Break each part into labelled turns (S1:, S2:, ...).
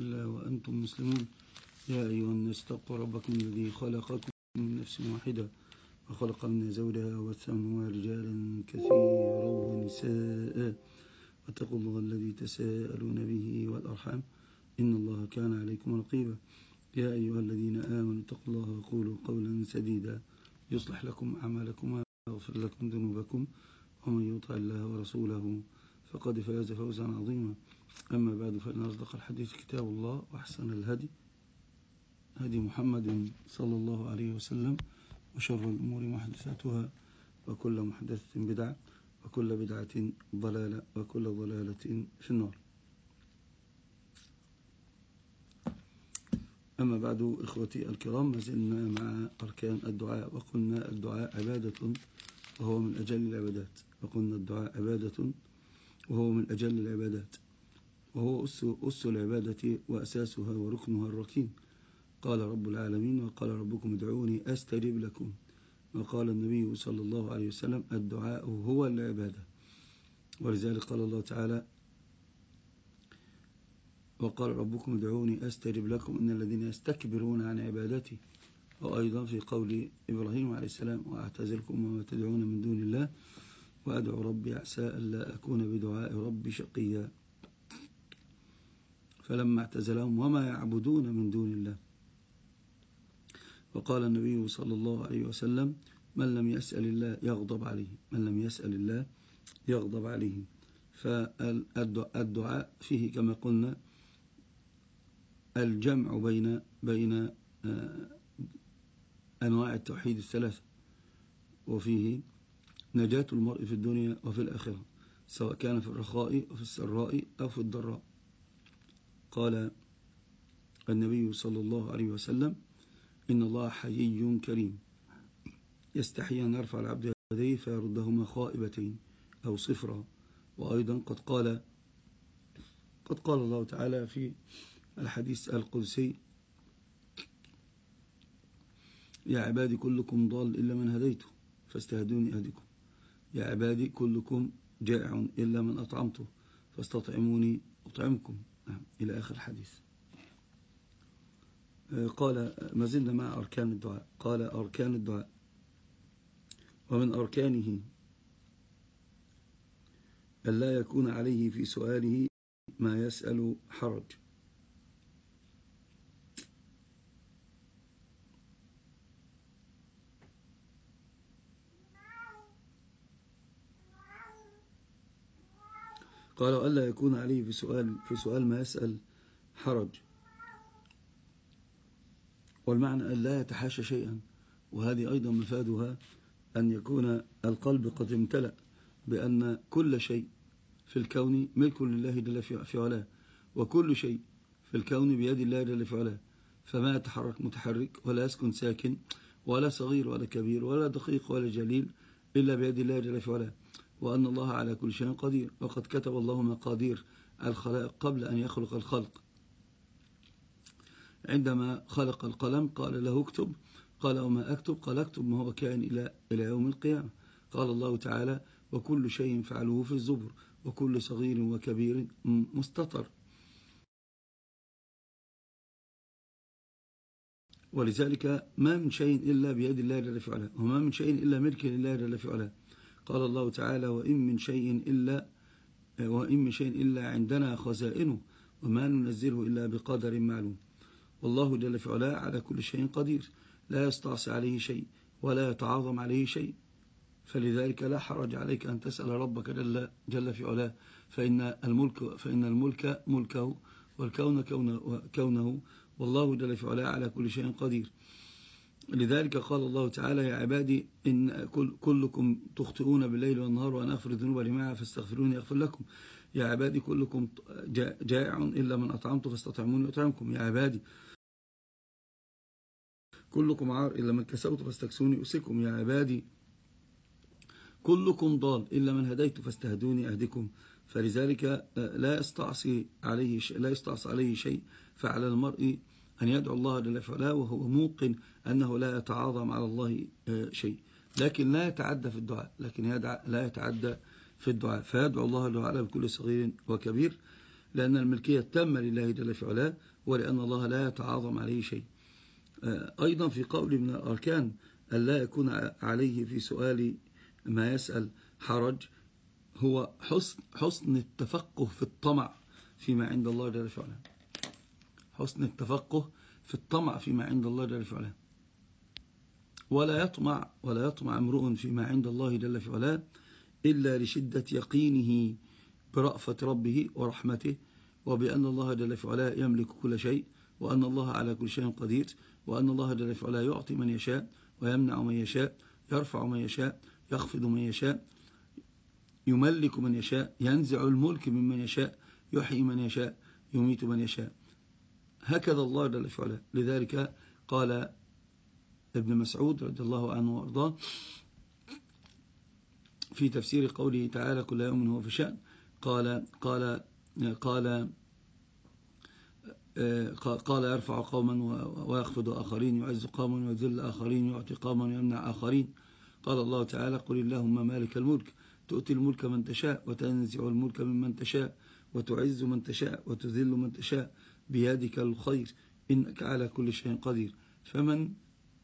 S1: الله وأنتم مسلمون. يا أيها الناس اتقوا ربكم الذي خلقكم من نفس واحدة وخلق منها زوجها وبث منهما رجالا كثيرا ونساء واتقوا الله الذي تساءلون به والأرحام إن الله كان عليكم رقيبا. يا أيها الذين آمنوا اتقوا الله وقولوا قولا سديدا يصلح لكم أعمالكم ويغفر لكم ذنوبكم ومن يطع الله ورسوله فقد فاز فوزا عظيما. أما بعد فإن أصدق الحديث كتاب الله وأحسن الهدي هدي محمد صلى الله عليه وسلم وشر الأمور محدثاتها وكل محدثة بدعة وكل بدعة ضلالة وكل ضلالة في النار. أما بعد إخوتي الكرام، ما زلنا مع أركان الدعاء وقلنا الدعاء عبادة وهو من أجل العبادات وقلنا الدعاء عبادة وهو من أجل العبادات وهو أس العبادة وأساسها وركنها الركين. قال رب العالمين وقال ربكم ادعوني أستجب لكم. وقال النبي صلى الله عليه وسلم الدعاء هو العبادة. ولذلك قال الله تعالى وقال ربكم ادعوني أستجب لكم إن الذين يستكبرون عن عبادتي. وأيضا في قول إبراهيم عليه السلام وأعتزلكم وما تدعون من دون الله وأدعو ربي عسى ألا أكون بدعاء ربي شقيا. فلما اعتزلهم وما يعبدون من دون الله. وقال النبي صلى الله عليه وسلم من لم يسأل الله يغضب عليه، من لم يسأل الله يغضب عليه. فالدعاء فيه كما قلنا الجمع بين أنواع التوحيد الثلاثة، وفيه نجاة المرء في الدنيا وفي الآخرة سواء كان في الرخاء وفي السراء أو في الضراء. قال النبي صلى الله عليه وسلم إن الله حيي كريم يستحي أن يرفع العبد يديه فيردهما خائبتين أو صفرا. وأيضا قد قال الله تعالى في الحديث القدسي يا عبادي كلكم ضال إلا من هديته فاستهدوني أهدكم. يا عبادي كلكم جائع إلا من أطعمته فاستطعموني أطعمكم، إلى آخر الحديث. قال ما زلنا مع أركان الدعاء. قال أركان الدعاء ومن أركانه ألا يكون عليه في سؤاله ما يسأل حرج. قال ألا يكون عليه في سؤال ما يسأل حرج. والمعنى أن لا يتحاشى شيئا، وهذه أيضا مفادها أن يكون القلب قد امتلأ بأن كل شيء في الكون ملك لله جل في علاه، وكل شيء في الكون بيد الله جل في علاه، فما يتحرك متحرك ولا يسكن ساكن ولا صغير ولا كبير ولا دقيق ولا جليل إلا بيد الله جل في علاه، وأن الله على كل شيء قدير. وقد كتب الله مقادير الخلائق قبل أن يخلق الخلق. عندما خلق القلم قال له اكتب، قال وما أكتب؟ قال اكتب ما هو كائن إلى يوم القيامة. قال الله تعالى وكل شيء فعلوه في الزبر وكل صغير وكبير مستطر. ولذلك ما من شيء إلا بيد الله جل في علاه، وما من شيء إلا ملك لله جل في علاه. قال الله تعالى وإن من شيء إلا عندنا خزائنه وما ننزله إلا بقدر معلوم. والله جل في علاه على كل شيء قدير، لا يستعصي عليه شيء ولا يتعاظم عليه شيء. فلذلك لا حرج عليك أن تسأل ربك جل في علاه، فإن الملك ملكه والكون كونه، والله جل في علاه على كل شيء قدير. لذلك قال الله تعالى يا عبادي إن كلكم تخطئون بالليل والنهار وأنا أغفر الذنوب جميعا فاستغفروني أغفر لكم. يا عبادي كلكم جائع إلا من أطعمته فاستطعموني أطعمكم. يا عبادي كلكم عار إلا من كسوت فاستكسوني أسكم. يا عبادي كلكم ضال إلا من هديت فاستهدوني أهدكم. فلذلك لا يستعصي عليه شيء. فعلى المرء أن يدعو الله جل وعلا وهو موقن أنه لا يتعاظم على الله شيء، لكن لا يتعدى في الدعاء، فيدعو الله جل وعلا بكل صغير وكبير لأن الملكية التامة لله جل في علاه، ولأن الله لا يتعاظم عليه شيء. أيضا في قول من الأركان ألا يكون عليه في سؤال ما يسأل حرج، هو حسن التفقه في الطمع فيما عند الله جل في علاه. حسن التفقه في الطمع فيما عند الله جل في علاه. ولا يطمع امرؤ فيما عند الله جل في علاه إلا لشدة يقينه برأفة ربه ورحمته، وبأن الله جل في علاه يملك كل شيء، وأن الله على كل شيء قدير، وأن الله جل في علاه يعطي من يشاء ويمنع من يشاء، يرفع من يشاء، يخفض من يشاء، يملك من يشاء، ينزع الملك ممن يشاء، يحيي من يشاء، يميت من يشاء. هكذا الله جل في علاه. لذلك قال ابن مسعود رضي الله عنه وارضاه في تفسير قوله تعالى كل يوم هو في شأن، قال قال يرفع قوما ويخفض آخرين، يعز قوما ويذل آخرين، يعطي قوما ويمنع آخرين. قال الله تعالى قل اللهم مالك الملك تؤتي الملك من تشاء وتنزع الملك ممن تشاء وتعز من تشاء وتذل من تشاء بيدك الخير إنك على كل شيء قدير. فمن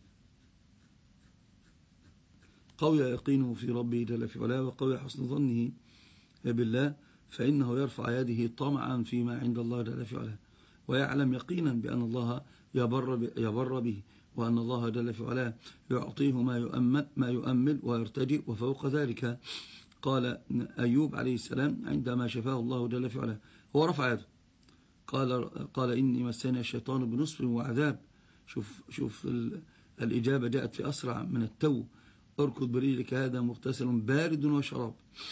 S1: قوي يقينه في ربه جل في علاه وقوي حسن ظنه بالله، فإنه يرفع يده طمعا فيما عند الله جل في علاه، ويعلم يقينا بأن الله يبر به، وأن الله جل في علاه يعطيه ما يؤمل ويرتجئ. وفوق ذلك قال أيوب عليه السلام عندما شفاه الله جل في علاه هو رفع يده قال إني مسني الشيطان بنصب وعذاب. شوف الإجابة جاءت في أسرع من التو. اركض برجلك هذا مغتسل بارد وشراب.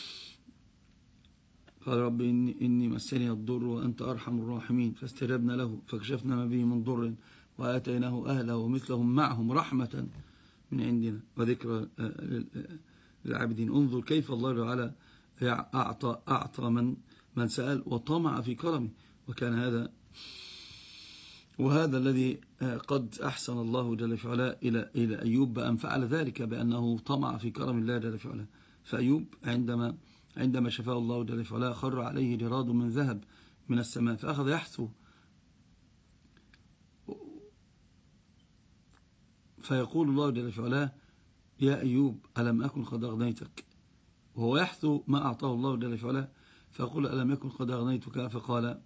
S1: قال رب إني مسني الضر وأنت أرحم الراحمين، فاستجبنا له فكشفنا ما به من ضر وآتيناه أهله ومثلهم معهم رحمة من عندنا وذكرى للعابدين. انظر كيف الله تعالى أعطى من سأل وطمع في كرمه. وهذا الذي قد أحسن الله جل في علاه إلى أيوب بأن فعل ذلك، بأنه طمع في كرم الله جل في علاه. فأيوب عندما شفاه الله جل في علاه خر عليه جراد من ذهب من السماء فأخذ يحثو، فيقول الله جل في علاه يا أيوب ألم أكن قد أغنيتك، وهو يحثو ما أعطاه الله جل في علاه، فيقول ألم يكن قد أغنيتك، فقال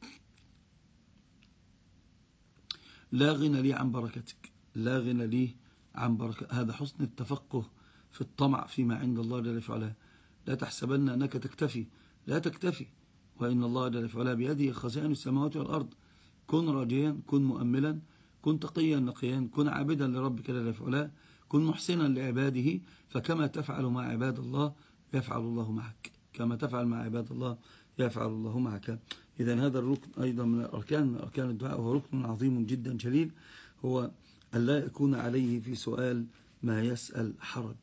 S1: لا غنى لي عن بركتك، لا غنى لي عن بركة. هذا حسن التفقه في الطمع فيما عند الله جل في علاه. لا تحسبن أنك تكتفي، لا تكتفي، وإن الله جل في علاه بيده خزائن السماوات والأرض. كن راجيا، كن مؤملا، كن تقيا نقيا، كن عابدا لربك جل في علاه، كن محسنا لعباده، فكما تفعل مع عباد الله يفعل الله معك، كما تفعل مع عباد الله يفعل الله معك. إذا هذا الركن أيضا من أركان الدعاء، وهو ركن عظيم جدا جليل، هو أن لا يكون عليه في سؤال ما يسأل حرج.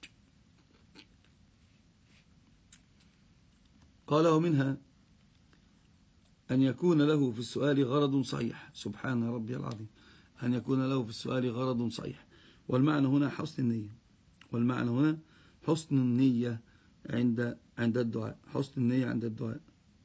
S1: قال ومنها أن يكون له في السؤال غرض صحيح. سبحان ربي العظيم. أن يكون له في السؤال غرض صحيح. والمعنى هنا حسن النية. والمعنى هنا حسن النية عند الدعاء. حسن النية عند الدعاء.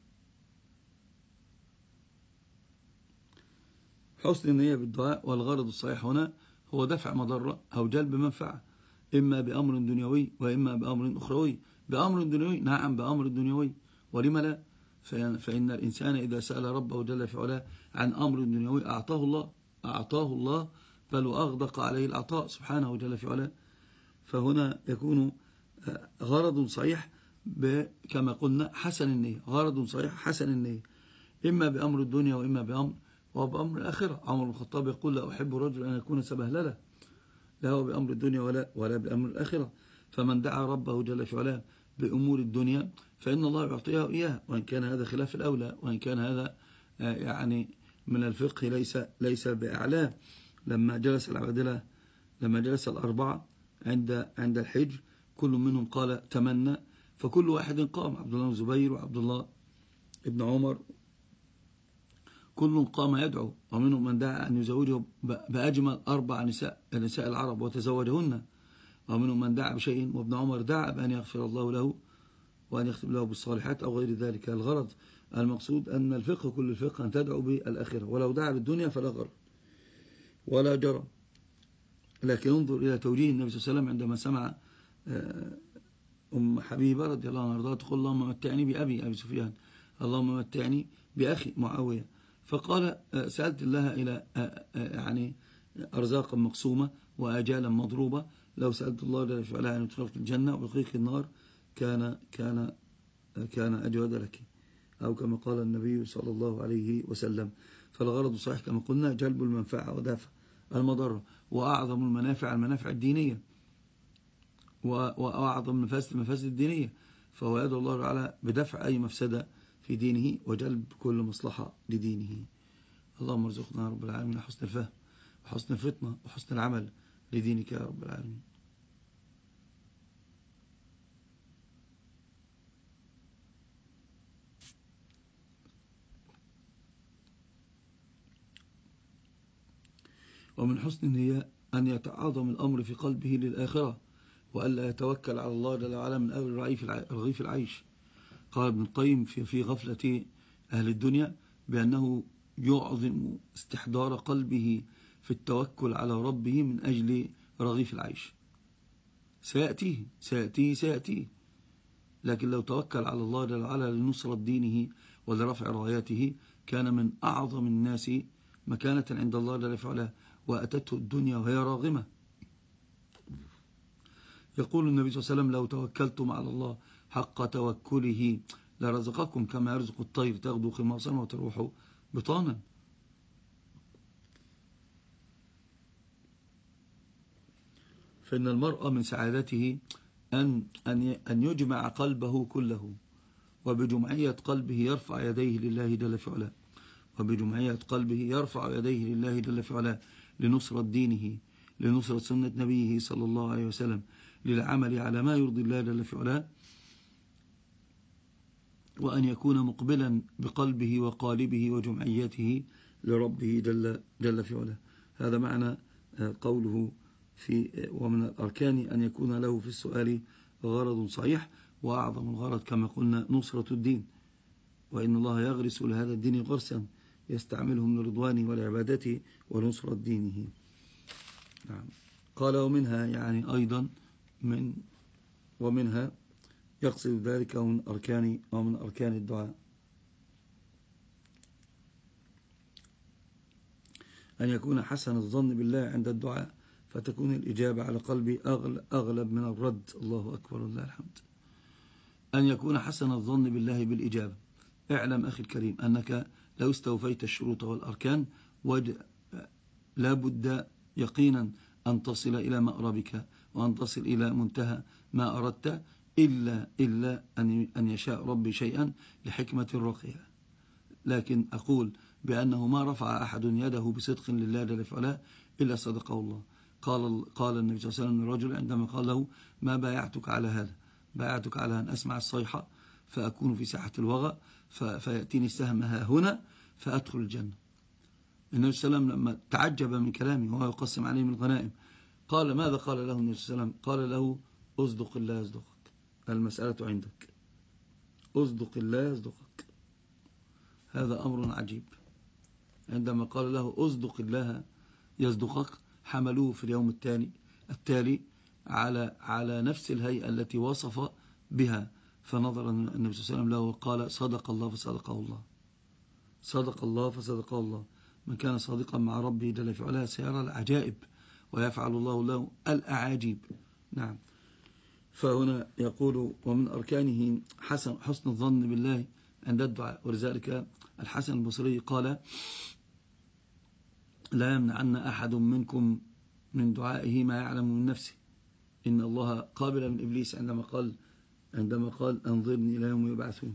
S1: حسن النية بالدعاء. والغرض الصحيح هنا هو دفع مضرة أو جلب منفعة، إما بأمر دنيوي وإما بأمر أخروي. بأمر دنيوي، نعم بأمر دنيوي، ولم لا؟ فإن الإنسان إذا سأل ربه جل في علاه عن أمر دنيوي أعطاه الله، بل وأغدق عليه العطاء سبحانه جل في علاه. فهنا يكون غرض صحيح كما قلنا حسن النية. غرض صحيح حسن النية، إما بأمر الدنيا وإما بأمر الآخرة. عمر بن الخطاب يقول لا أحب رجل أن يكون سبهللا، لا هو بأمر الدنيا ولا بأمر الآخرة. فمن دعا ربه جل في علاه بأمور الدنيا فإن الله يعطيها إياها، وإن كان هذا خلاف الأولى، وإن كان هذا يعني من الفقه ليس بأعلاه. لما جلس الأربعة عند الحج، كل منهم قال تمنى، فكل واحد قام، عبد الله بن الزبير وعبد الله ابن عمر، كل قام يدعو. ومنهم من دعا أن يزوجه بأجمل 4 نساء العرب وتزوجهن. ومنهم من دعا بشيء، وابن عمر دعا بأن يغفر الله له وأن يختم له بالصالحات أو غير ذلك. الغرض المقصود أن الفقه كل الفقه أن تدعو بالآخرة، ولو دعا بالدنيا فلا غر ولا جرى. لكن انظر إلى توجيه النبي صلى الله عليه وسلم عندما سمع أم حبيبة رضي الله عنها تقول اللهم متعني بأبي سفيان، اللهم متعني بأخي معاوية. فقال سألت الله إلى يعني أرزاقا مقسومة وأجالا مضروبة، لو سألت الله جل وعلا أن يدخلك الجنة ويقيك النار كان أجود لك، أو كما قال النبي صلى الله عليه وسلم. فالغرض صحيح كما قلنا جلب المنفعة ودافع المضرة، وأعظم المنافع الدينية، وأعظم المفاسد الدينية. فهو يدعو الله تعالى بدفع أي مفسدة في دينه وجلب كل مصلحة لدينه. اللهم ارزقنا يا رب العالمين حسن الفهم وحسن الفطنة وحسن العمل لدينك يا رب العالمين. ومن حسن النية أن يتعاظم الأمر في قلبه للآخرة، وألا يتوكل على الله جل وعلا من أجل رغيف العيش. قال ابن القيم في غفلة أهل الدنيا بأنه يعظم استحضار قلبه في التوكل على ربه من أجل رغيف العيش. سيأتيه، لكن لو توكل على الله جل وعلا لنصرة دينه ولرفع راياته كان من أعظم الناس مكانة عند الله جل وعلا، وأتته الدنيا وهي راغمة. يقول النبي صلى الله عليه وسلم لو توكلتم على الله حق توكله لرزقكم كما يرزق الطير تغدو خماصا وتروح بطانا. فإن المرء من سعادته أن يجمع قلبه كله، وبجمعية قلبه يرفع يديه لله جل في علاه، وبجمعية قلبه يرفع يديه لله جل في علاه لنصرة دينه، لنصرة سنة نبيه صلى الله عليه وسلم، للعمل على ما يرضي الله جل في علاه، وأن يكون مقبلا بقلبه وقالبه وجمعيته لربه جل في علاه. هذا معنى قوله ومن الأركان أن يكون له في السؤال غرض صحيح، وأعظم الغرض كما قلنا نصرة الدين، وإن الله يغرس لهذا الدين غرسا يستعمله من رضوانه والعبادة ونصرة دينه. نعم. قال ومنها يعني أيضا ومنها يقصد ذلك من أركان الدعاء أن يكون حسن الظن بالله عند الدعاء، فتكون الإجابة على قلبي أغلب من الرد. الله أكبر الله الحمد. أن يكون حسن الظن بالله بالإجابة. اعلم أخي الكريم أنك لو استوفيت الشروط والأركان لا بد يقينا أن تصل إلى مأربك وأن تصل إلى منتهى ما أردت، إلا أن يشاء ربي شيئا لحكمة راقية. لكن أقول بأنه ما رفع أحد يده بصدق لله جل وعلا إلا صدقه الله. قال النبي صلى الله عليه وسلم للرجل عندما قال له ما بايعتك على هذا؟ بايعتك على أن أسمع الصيحة فأكون في ساحة الوغى فيأتيني السهم ها هنا فأدخل الجنة. النبي صلى الله عليه وسلم لما تعجب من كلامه وهو يقسم عليه من الغنائم قال ماذا قال له النبي صلى الله عليه وسلم؟ قال له أصدق الله يصدقك، المسألة عندك، أصدق الله يصدقك. هذا أمر عجيب. عندما قال له أصدق الله يصدقك حملوه في اليوم التالي على نفس الهيئة التي وصف بها، فنظر النبي صلى الله عليه وسلم له وقال صدق الله فصدقه الله، صدق الله فصدقه الله. من كان صادقا مع ربه جل في علاه سيرى العجائب ويفعل الله له الأعاجيب. نعم. فهنا يقول ومن أركانه حسن الظن بالله عند الدعاء. ولذلك الحسن البصري قال لا يمنعن أحد منكم من دعائه ما يعلم من نفسه، إن الله قابل من إبليس عندما قال أنظرني إلى يوم يبعثون.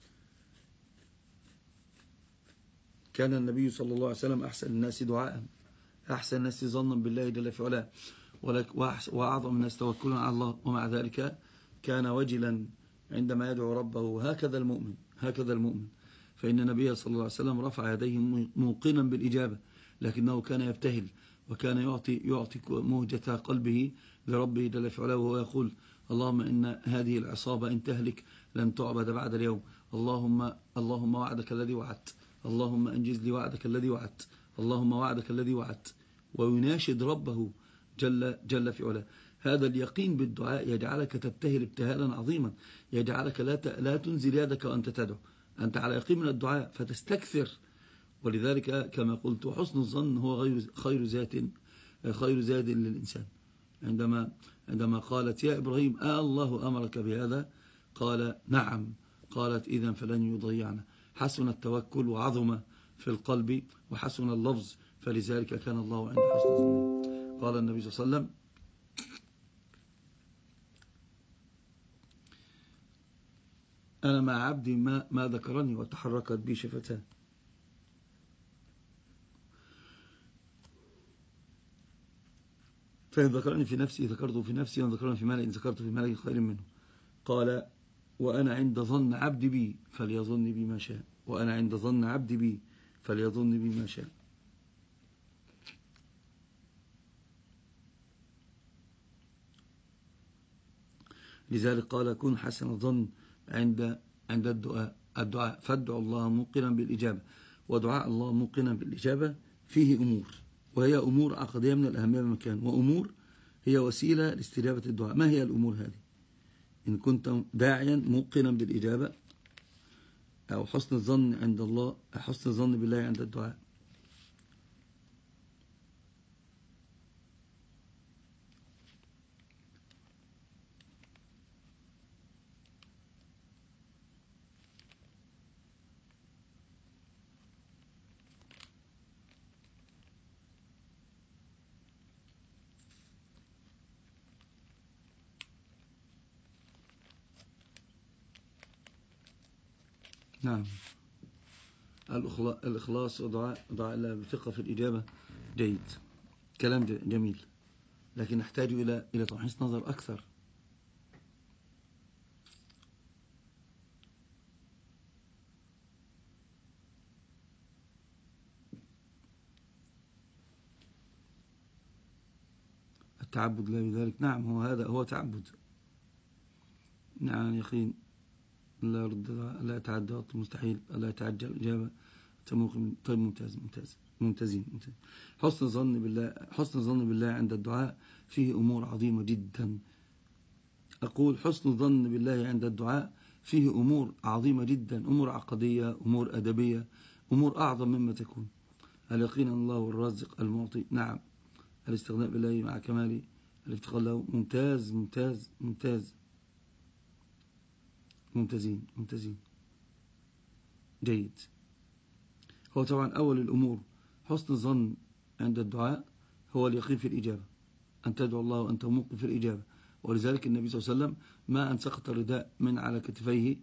S1: كان النبي صلى الله عليه وسلم أحسن الناس دعاء، أحسن الناس ظنا بالله جل في علاه، وأعظم الناس توكلا على الله، ومع ذلك كان وجلا عندما يدعو ربه. هكذا المؤمن. فإن النبي صلى الله عليه وسلم رفع يديه موقنا بالإجابة، لكنه كان يبتهل وكان يعطي موجة قلبه لربه جل في علاه، وهو يقول اللهم إن هذه العصابة إن تهلك لن تعبد بعد اليوم، اللهم وعدك الذي وعدت، اللهم أنجز لي وعدك الذي وعدت، اللهم وعدك الذي وعدت، ويناشد ربه جل في علاه. هذا اليقين بالدعاء يجعلك تبتهل ابتهالا عظيما، يجعلك لا تنزل يدك وأنت تدعو، أنت على يقين من الدعاء فتستكثر. ولذلك كما قلت حسن الظن هو خير زاد للإنسان. عندما قالت يا إبراهيم الله أمرك بهذا؟ قال نعم. قالت إذن فلن يضيعنا. حسن التوكل وعظم في القلب وحسن اللفظ، فلذلك كان الله عند حسن ظنه. قال النبي صلى الله عليه وسلم أنا مع عبدي ما ذكرني وتحركت بي شفتاه. فإن ذكرني في نفسي ذكرته في نفسي، وإن ذكرني في ملئ ذكرته في ملئ خير منه. قال وأنا عند ظن عبدي بي فليظن بي ما شاء، وأنا عند ظن عبدي بي فليظن بي ما شاء. لذلك قال كن حسن الظن عند الدعاء فادعوا الله موقنا بالإجابة. ودعاء الله موقنا بالإجابة فيه أمور، وهي أمور عقدية من الأهمية بمكان، وأمور هي وسيلة لاستجابة الدعاء. ما هي الأمور هذه؟ إن كنت داعيا موقنا بالإجابة، أو حسن الظن عند الله، حسن الظن بالله عند الدعاء. نعم. الإخلاص ودعاء الله بثقة في الإجابة جيد، كلام جميل، لكن نحتاج إلى تمحيص نظر أكثر. التعبد لا يذلك، نعم، هذا هو تعبد. نعم يقين لا يرد، لا يتعدى وقت المستحيل، لا يتعجل الإجابة. طيب ممتازين. حسن الظن بالله عند الدعاء فيه أمور عظيمة جدا. أقول حسن الظن بالله عند الدعاء فيه أمور عظيمة جدا، أمور عقدية، أمور أدبية، أمور أعظم مما تكون. اليقين أن الله هو الرازق المعطي، نعم. الاستغناء بالله مع كمال الافتقار له، ممتازين جيد. هو طبعا أول الأمور حسن الظن عند الدعاء هو اليقين في الإجابة، أن تدعو الله وأنت موقن في الإجابة. ولذلك النبي صلى الله عليه وسلم ما أن سقط الرداء من على كتفيه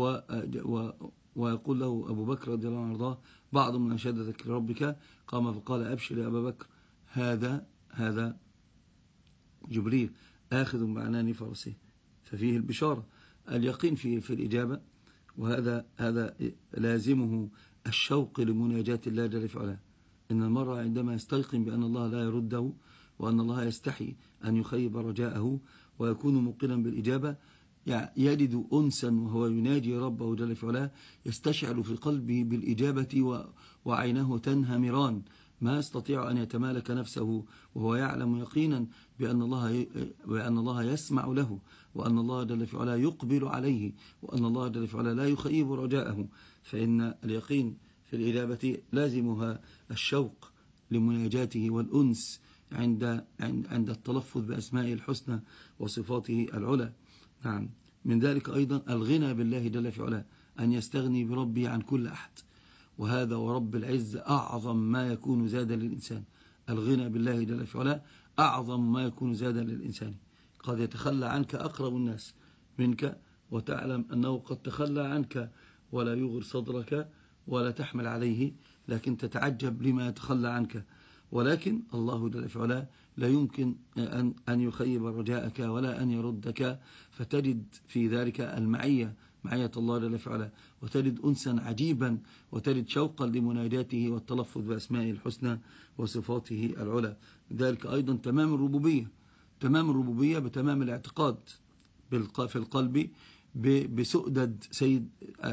S1: ويقول له أبو بكر رضي الله عنه وارضاه بعض من أنشادتك لربك، قام فقال أبشر يا أبا بكر، هذا جبريل آخذ بعنان فرسه. ففيه البشارة، اليقين في الإجابة، وهذا لازمه الشوق لمناجاة الله جل في علاه. إن المرء عندما يستيقن بأن الله لا يرده، وأن الله يستحي أن يخيب رجاءه، ويكون موقنا بالإجابة، يجد أنسا وهو يناجي ربه جل في علاه، يستشعر في قلبه بالإجابة وعينه تنهمران، ما يستطيع أن يتمالك نفسه، وهو يعلم يقينا بأن الله يسمع له، وأن الله جل في علاه يقبل عليه، وأن الله جل في علاه لا يخيب رجاءه. فإن اليقين في الإجابة لازمها الشوق لمناجاته والأنس عند التلفظ بأسمائه الحسنى وصفاته العلى. نعم. من ذلك أيضا الغنى بالله جل في علاه، أن يستغني بربه عن كل أحد، وهذا ورب العز أعظم ما يكون زادا للإنسان. الغنى بالله جل في علاه أعظم ما يكون زادا للإنسان. قد يتخلى عنك أقرب الناس منك، وتعلم أنه قد تخلى عنك ولا يغر صدرك ولا تحمل عليه، لكن تتعجب لما يتخلى عنك. ولكن الله جل في علاه لا يمكن أن يخيب رجاءك ولا أن يردك، فتجد في ذلك معية الله جل في علاه، وتجد أنسا عجيبا، وتجد شوقا لمناجاته والتلفظ بأسمائه الحسنى وصفاته العلى. ذلك أيضا تمام الربوبية بتمام الاعتقاد في القلب بسؤدد سيد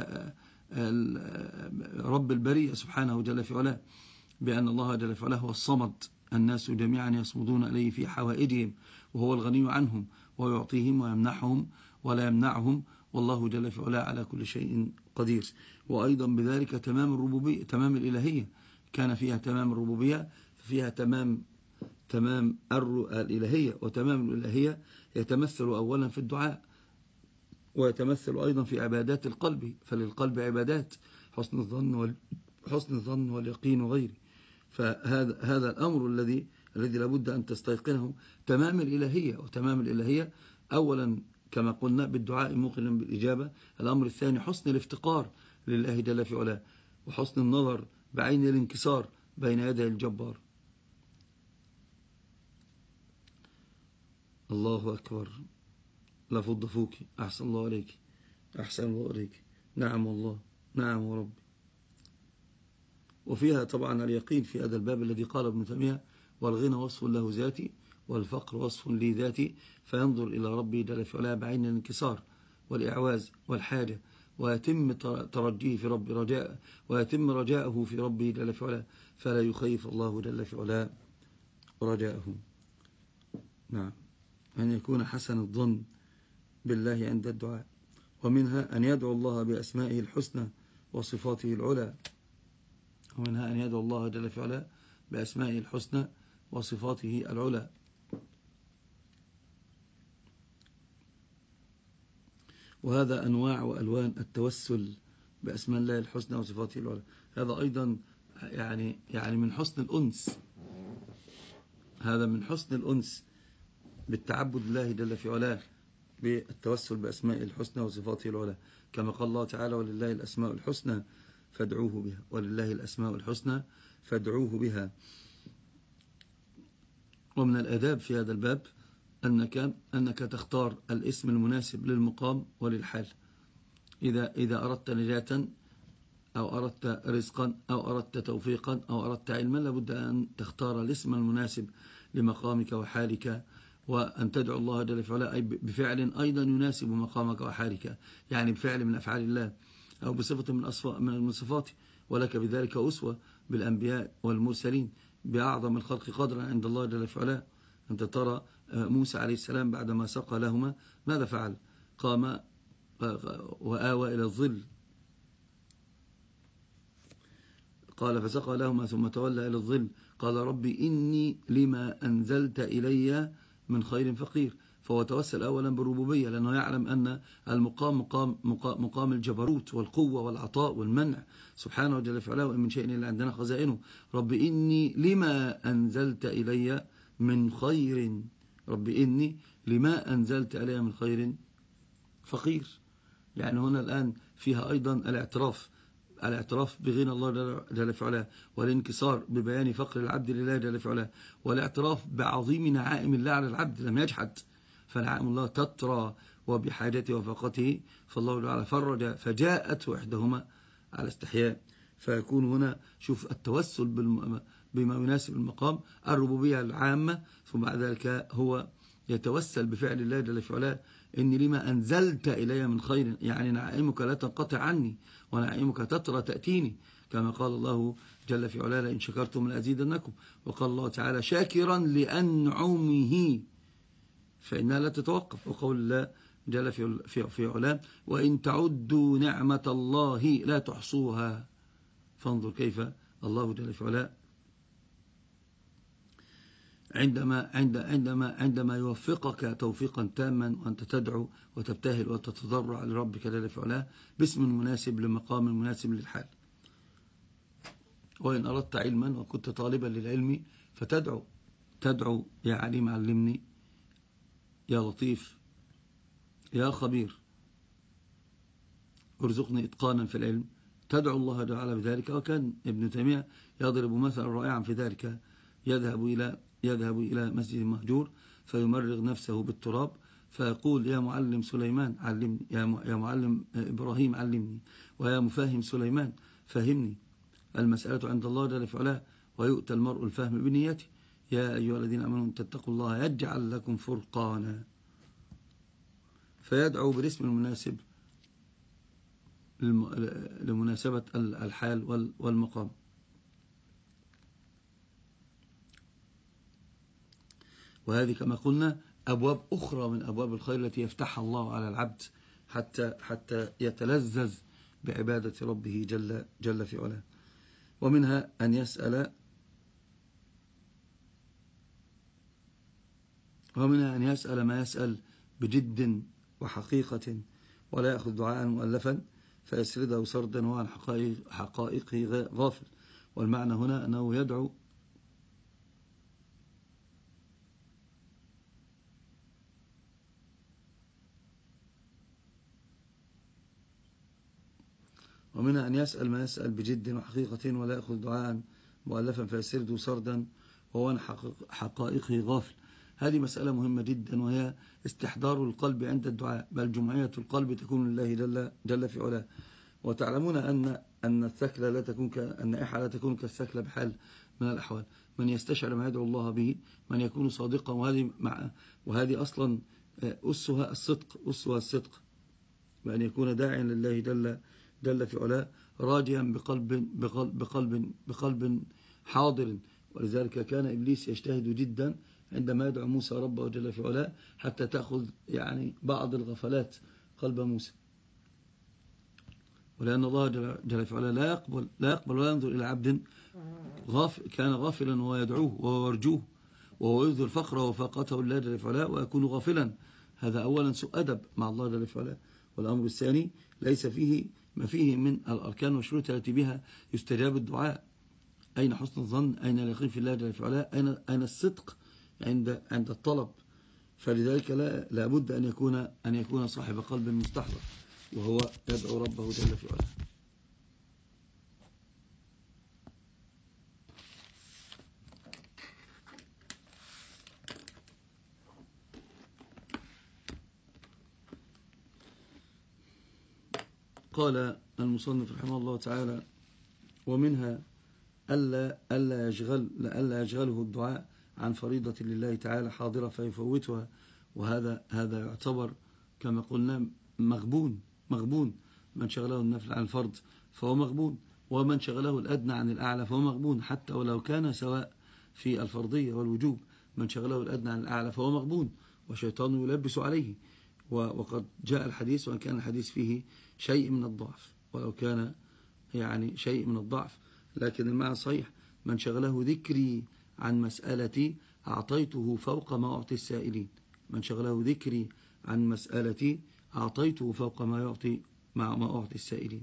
S1: رب البرية سبحانه جل في علاه، بأن الله جل في علاه هو الصمد، الناس جميعا يصمدون إليه في حوائجهم وهو الغني عنهم، ويعطيهم ويمنحهم ولا يمنعهم، والله جل في علاه على كل شيء قدير. وأيضا بذلك تمام الربوبية، تمام الإلهية، كان فيها تمام الربوبية فيها تمام الإلهية، وتمام الإلهية يتمثل أولا في الدعاء، ويتمثل أيضا في عبادات القلب، فللقلب عبادات، حسن الظن واليقين وغيره. فهذا الأمر الذي لابد أن تستيقنه، تمام الإلهية. وتمام الإلهية أولا كما قلنا بالدعاء موقنا بالإجابة. الأمر الثاني حسن الافتقار لله جل في علاه، وحسن النظر بعين الانكسار بين يدي الجبار. الله أكبر، لا فض فوك، أحسن الله عليك، أحسن الله عليك. نعم والله، نعم ورب. وفيها طبعا اليقين في هذا الباب الذي قال ابن تيمية: والغنى وصف له ذاتي، والفقر وصف لي ذاتي، فينظر إلى ربي جل في علاه بعين الانكسار والإعواز والحاجة، ويتم ترجيه في ربي رجاء، ويتم رجاءه في ربي جل في علاه، فلا يخيف الله جل في علاه رجاءه. نعم، أن يكون حسن الظن بالله عند الدعاء. ومنها أن يدعو الله بأسمائه الحسنى وصفاته العلى، ومنها أن يدعو الله جل في علاه بأسمائه الحسنى وصفاته العلى. وهذا أنواع وألوان التوسل بأسماء الله الحسنى وصفاته العلى. هذا أيضا يعني من حسن الأنس، هذا من حسن الأنس بالتعبد الله جل في علاه بالتوسل بأسماء الحسنى وصفاته العلى، كما قال الله تعالى: ولله الأسماء الحسنى فادعوه بها، ولله الأسماء الحسنى فادعوه بها. ومن الآداب في هذا الباب أنك تختار الاسم المناسب للمقام وللحال. إذا أردت نجاة أو أردت رزقا أو أردت توفيقا أو أردت علما، لابد أن تختار الاسم المناسب لمقامك وحالك، وأن تدعو الله جل في علاه بفعل أيضا يناسب مقامك وحالك، يعني بفعل من أفعال الله أو بصفة من صفاته. ولك بذلك أسوة بالأنبياء والمرسلين بأعظم الخلق قدرا عند الله جل في علاه. أنت ترى موسى عليه السلام بعدما سقى لهما ماذا فعل؟ قام وآوى إلى الظل، قال فسقى لهما ثم تولى إلى الظل، قال ربي إني لما أنزلت إلي من خير فقير. فهو توسل أولا بالربوبية، لأنه يعلم أن المقام مقام الجبروت والقوة والعطاء والمنع سبحانه وجل في علاه، وإن من شيء إلا عندنا خزائنه. ربي إني لما أنزلت إلي من خير، ربي إني لما أنزلت إلي من خير فقير. يعني هنا الآن فيها أيضا الاعتراف بغنى الله جل في علاه، والانكسار ببيان فقر العبد لله جل في علاه، والاعتراف بعظيم نعائم الله على العبد لم يجحد، فنعائم الله تترى وبحاجته وفاقته، فالله تعالى فرج فجاءته إحداهما على استحياء. فيكون هنا شوف التوسل بما يناسب المقام، الربوبية العامة، ثم بعد ذلك هو يتوسل بفعل الله جل في علاه: إني لما أنزلت إلي من خير، يعني نعائمك لا تنقطع عني، ونعائمك تترى تأتيني، كما قال الله جل في علاه: لئن شكرتم لأزيدنكم. وقال الله تعالى: شاكرا لأنعمه فإنها لا تتوقف. وقول الله جل في علاه: وإن تعدوا نعمة الله لا تحصوها. فانظر كيف الله جل في علاه عندما يوفقك توفيقا تاما، وأنت تدعو وتبتهل وتتضرع لربك جل في علاه باسم مناسب لمقام مناسب للحال. وإن أردت علما وكنت طالبا للعلم تدعو يا عليم علمني، يا لطيف يا خبير ارزقني إتقانا في العلم، تدعو الله تعالى بذلك. وكان ابن تيمية يضرب مثلا رائعا في ذلك: يذهب إلى مسجد مهجور فيمرغ نفسه بالتراب، فيقول: يا معلم سليمان علمني، يا معلم إبراهيم علمني، ويا مفاهم سليمان فهمني. المسألة عند الله جل في علاه، ويؤتى المرء الفهم بنيته. يا أيها الذين آمنوا تتقوا الله يجعل لكم فرقانا. فيدعو بالاسم المناسب لمناسبة الحال والمقام. وهذه كما قلنا أبواب أخرى من أبواب الخير التي يفتحها الله على العبد حتى يتلذذ بعبادة ربه جل في علاه. ومنها أن يسأل ما يسأل بجد وحقيقة، ولا يأخذ دعاء مؤلفا فيسرده سردا وعن حقائقه غافل. والمعنى هنا أنه يدعو ومنها أن يسأل ما يسأل بجد وحقيقة ولا يأخذ دعاء مؤلفا فيسرده سردا وهو عن حقائقه غافل. هذه مسألة مهمة جدا، وهي استحضار القلب عند الدعاء، بل جمعية القلب تكون لله جل في علاه. وتعلمون أن الثكلة لا تكون النائحة لا تكون كالثكلة بحال من الأحوال. من يستشعر ما يدعو الله به، من يكون صادقا، وهذه أصلا أسها الصدق، بأن يكون داعيا لله جل في علاه راجيا بقلب حاضر. ولذلك كان إبليس يجتهد جدا عندما يدعو موسى ربه جل في علاه حتى تأخذ يعني بعض الغفلات قلب موسى. ولأن الله جل في علاه لا يقبل ولا ينظر إلى عبد كان غافلا وهو يدعوه وهو يرجوه وهو يبذل فقره وفاقته لله جل في علاه ويكون غافلا. هذا أولا سوء أدب مع الله جل في علاه. والأمر الثاني ليس فيه ما فيه من الأركان والشروط التي بها يستجاب الدعاء. أين حسن الظن؟ أين اليقين في الله جل في علاه؟ أين الصدق عند الطلب؟ فلذلك لا بد أن يكون صاحب قلب مستحضر وهو يدعو ربه جل في علاه. قال المصنف رحمه الله تعالى: ومنها ألا يشغله الدعاء عن فريضة لله تعالى حاضرة فيفوتها. وهذا يعتبر كما قلنا مغبون. من شغله النفل عن الفرض فهو مغبون، ومن شغله الأدنى عن الأعلى فهو مغبون، حتى ولو كان سواء في الفرضية والوجوب. من شغله الأدنى عن الأعلى فهو مغبون، وشيطان يلبس عليه. وقد جاء الحديث، وإن كان الحديث فيه شيء من الضعف، ولو كان يعني شيء من الضعف، لكن المعنى صحيح: من شغله ذكري عن مسألتي أعطيته فوق ما أعطي السائلين. من شغله ذكري عن مسألتي أعطيته فوق ما أعطي السائلين.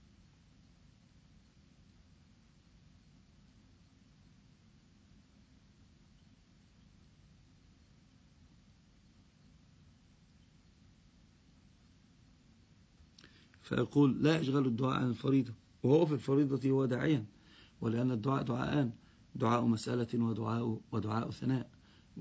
S1: فيقول: لا يشغل الدعاء عن الفريضة، وهو في الفريضة هو داعيا. ولأن الدعاء دعاءان: دعاء مسألة ودعاء ثناء،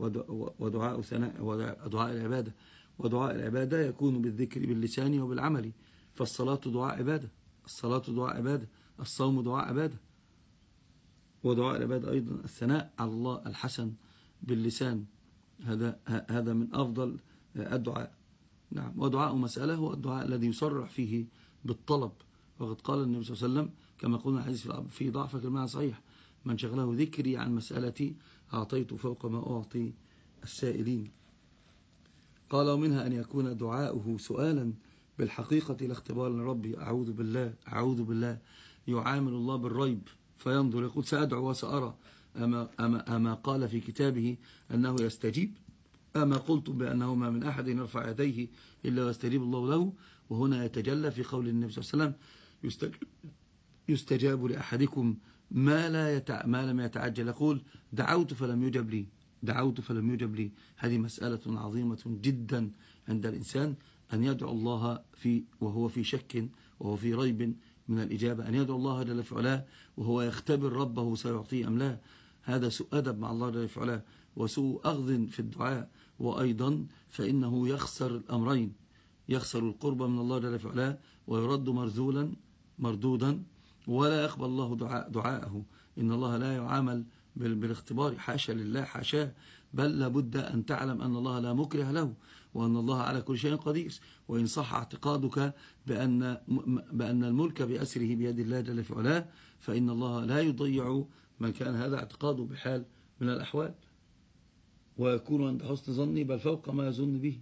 S1: ودعاء العبادة. ودعاء العبادة يكون بالذكر باللسان وبالعمل. فالصلاة دعاء عبادة، الصوم دعاء عبادة. ودعاء العبادة أيضا الثناء على الله الحسن باللسان، هذا من أفضل الدعاء. نعم. ودعاء مسألة هو الدعاء الذي يصرح فيه بالطلب. وقد قال النبي صلى الله عليه وسلم كما قلنا الحديث في ضعف المعنى صحيح: من شغله ذكري عن مسألتي أعطيت فوق ما أعطي السائلين. قال: ومنها أن يكون دعاؤه سؤالا بالحقيقة لا اختبارا لربي. أعوذ بالله يعامل الله بالريب فينظر يقول: سأدعو وسأرى. أما قال في كتابه أنه يستجيب؟ أما قلت بأنه ما من أحد يرفع يديه إلا ويستجيب الله له؟ وهنا يتجلى في قول النبي صلى الله عليه وسلم: يستجاب لأحدكم ما لم يتعجل. يقول: دعوت فلم يجب لي. هذه مسألة عظيمة جدا عند الإنسان، أن يدعو الله وهو في شك وهو في ريب من الإجابة، أن يدعو الله جل في علاه وهو يختبر ربه سيعطيه أم لا. هذا سوء أدب مع الله جل في علاه وسوء أخذ في الدعاء. وأيضا فإنه يخسر الأمرين: يخسر القرب من الله جل في علاه ويرد مردودا، ولا يقبل الله دعاءه. إن الله لا يعامل بالاختبار، حاشا لله، حاشاه. بل لابد أن تعلم أن الله لا مكره له، وأن الله على كل شيء قدير. وإن صح اعتقادك بأن الملك بأسره بيد الله جل في علاه، فإن الله لا يضيع من كان هذا اعتقاده بحال من الأحوال، ويكون عند حسن ظني بل فوق ما يظن به.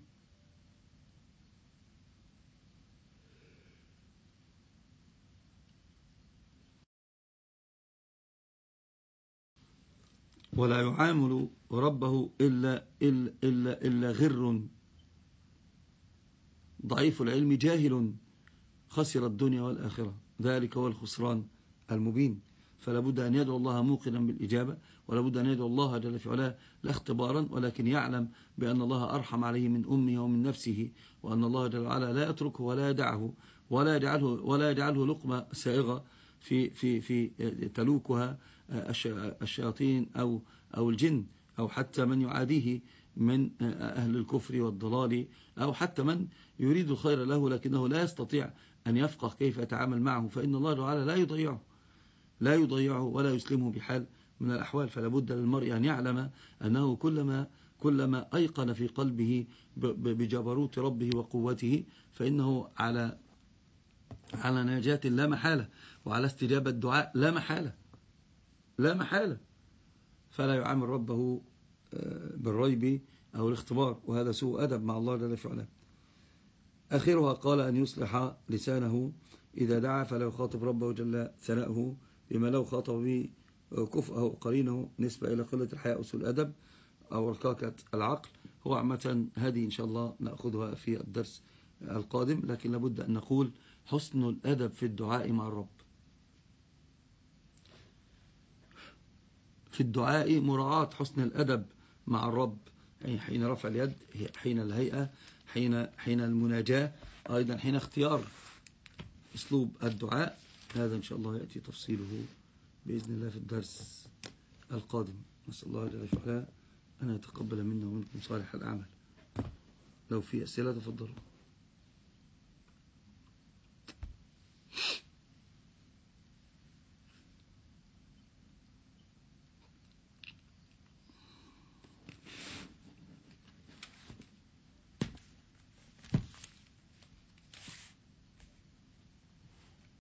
S1: ولا يعامل ربه إلا غر ضعيف العلم جاهل خسر الدنيا والآخرة، ذلك هو الخسران المبين. فلا بد أن يدعو الله موقنا بالإجابة، ولا بد أن يدعو الله جل في علاه لا اختبارا، ولكن يعلم بأن الله أرحم عليه من أمه ومن نفسه، وأن الله جل وعلا لا يتركه ولا يدعه ولا يجعله لقمة سائغة في تلوكها الشياطين أو الجن، أو حتى من يعاديه من أهل الكفر والضلال، أو حتى من يريد الخير له لكنه لا يستطيع أن يفقه كيف يتعامل معه، فإن الله تعالى لا يضيعه ولا يسلمه بحال من الأحوال. فلا بد للمرء أن يعلم أنه كلما أيقن في قلبه بجبروت ربه وقوته، فإنه على نجاة لا محالة، وعلى استجابة الدعاء لا محالة. فلا يعامل ربه بالريب أو الاختبار، وهذا سوء أدب مع الله جل في علاه. آخرها قال أن يصلح لسانه إذا دعا، فلا يخاطب ربه جل ثناؤه بما لو خاطب به كفءه قرينه، نسبة إلى قلة الحياء وسوء الأدب أو ركاكة العقل. هو عامة هذه إن شاء الله نأخذها في الدرس القادم، لكن لابد أن نقول حسن الأدب في الدعاء مع الرب. في الدعاء مراعاة حسن الأدب مع الرب، يعني حين رفع اليد، حين الهيئة، حين المناجاة، أيضا حين اختيار أسلوب الدعاء. هذا إن شاء الله يأتي تفصيله بإذن الله في الدرس القادم. نسأل الله جل وعلا أن يتقبل منا ومنكم صالح الأعمال. لو في أسئلة تفضلوا.